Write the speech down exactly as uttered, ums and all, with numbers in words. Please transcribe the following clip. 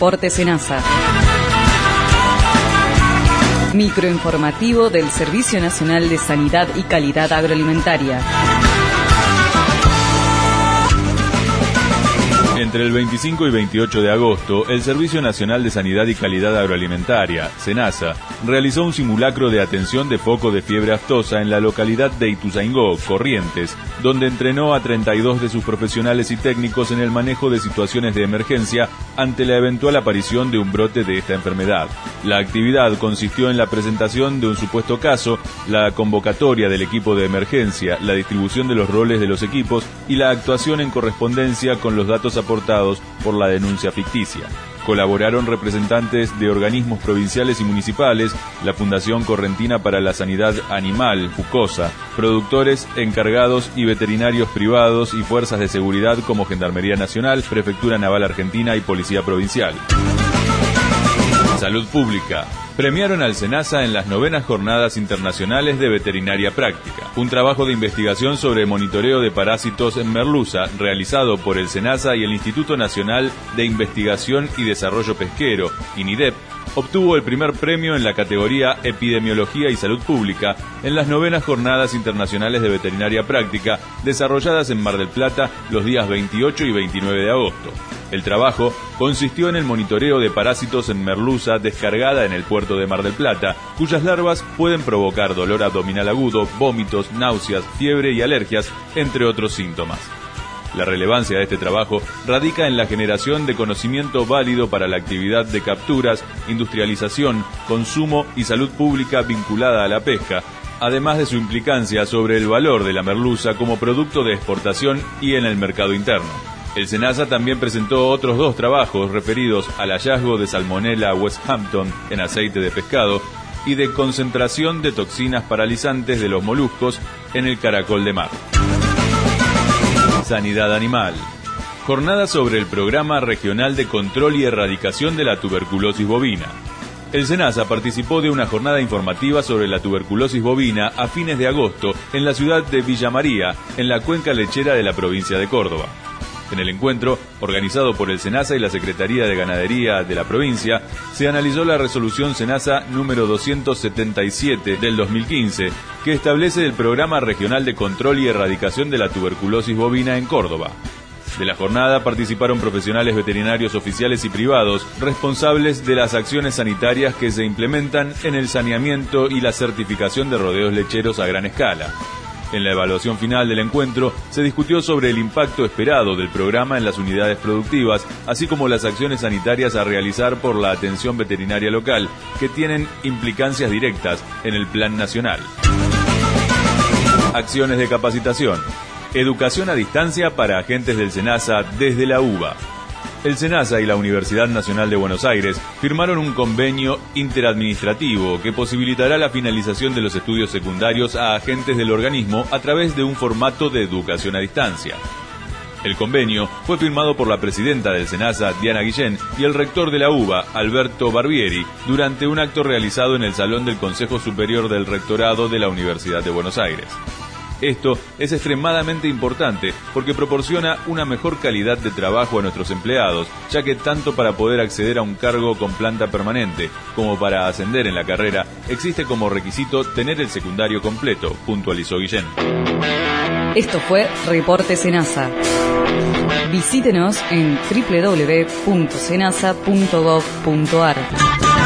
Reporte SENASA. Microinformativo del Servicio Nacional de Sanidad y Calidad Agroalimentaria. Entre el veinticinco y veintiocho de agosto, el Servicio Nacional de Sanidad y Calidad Agroalimentaria, SENASA, realizó un simulacro de atención de foco de fiebre aftosa en la localidad de Ituzaingó, Corrientes, donde entrenó a treinta y dos de sus profesionales y técnicos en el manejo de situaciones de emergencia ante la eventual aparición de un brote de esta enfermedad. La actividad consistió en la presentación de un supuesto caso, la convocatoria del equipo de emergencia, la distribución de los roles de los equipos y la actuación en correspondencia con los datos aportados por la denuncia ficticia. Colaboraron representantes de organismos provinciales y municipales, la Fundación Correntina para la Sanidad Animal, FUCOSA, productores, encargados y veterinarios privados y fuerzas de seguridad como Gendarmería Nacional, Prefectura Naval Argentina y Policía Provincial. Salud Pública. Premiaron al SENASA en las novenas Jornadas Internacionales de Veterinaria Práctica, un trabajo de investigación sobre monitoreo de parásitos en merluza realizado por el SENASA y el Instituto Nacional de Investigación y Desarrollo Pesquero, INIDEP, obtuvo el primer premio en la categoría Epidemiología y Salud Pública en las novenas Jornadas Internacionales de Veterinaria Práctica desarrolladas en Mar del Plata los días veintiocho y veintinueve de agosto. El trabajo consistió en el monitoreo de parásitos en merluza descargada en el puerto de Mar del Plata, cuyas larvas pueden provocar dolor abdominal agudo, vómitos, náuseas, fiebre y alergias, entre otros síntomas. La relevancia de este trabajo radica en la generación de conocimiento válido para la actividad de capturas, industrialización, consumo y salud pública vinculada a la pesca, además de su implicancia sobre el valor de la merluza como producto de exportación y en el mercado interno. El SENASA también presentó otros dos trabajos referidos al hallazgo de Salmonella West Hampton en aceite de pescado y de concentración de toxinas paralizantes de los moluscos en el caracol de mar. Sanidad Animal. Jornada sobre el Programa Regional de Control y Erradicación de la Tuberculosis Bovina. El SENASA participó de una jornada informativa sobre la tuberculosis bovina a fines de agosto en la ciudad de Villa María, en la cuenca lechera de la provincia de Córdoba. En el encuentro, organizado por el SENASA y la Secretaría de Ganadería de la provincia, se analizó la resolución SENASA número doscientos setenta y siete del dos mil quince, que establece el Programa Regional de Control y Erradicación de la Tuberculosis Bovina en Córdoba. De la jornada participaron profesionales veterinarios oficiales y privados, responsables de las acciones sanitarias que se implementan en el saneamiento y la certificación de rodeos lecheros a gran escala. En la evaluación final del encuentro se discutió sobre el impacto esperado del programa en las unidades productivas, así como las acciones sanitarias a realizar por la atención veterinaria local, que tienen implicancias directas en el plan nacional. Acciones de capacitación. Educación a distancia para agentes del SENASA desde la UBA. El SENASA y la Universidad Nacional de Buenos Aires firmaron un convenio interadministrativo que posibilitará la finalización de los estudios secundarios a agentes del organismo a través de un formato de educación a distancia. El convenio fue firmado por la presidenta del SENASA, Diana Guillén, y el rector de la UBA, Alberto Barbieri, durante un acto realizado en el Salón del Consejo Superior del Rectorado de la Universidad de Buenos Aires. Esto es extremadamente importante porque proporciona una mejor calidad de trabajo a nuestros empleados, ya que tanto para poder acceder a un cargo con planta permanente como para ascender en la carrera, existe como requisito tener el secundario completo, puntualizó Guillén. Esto fue Reporte SENASA. Visítenos en doble u doble u doble u punto senasa punto gov punto ar.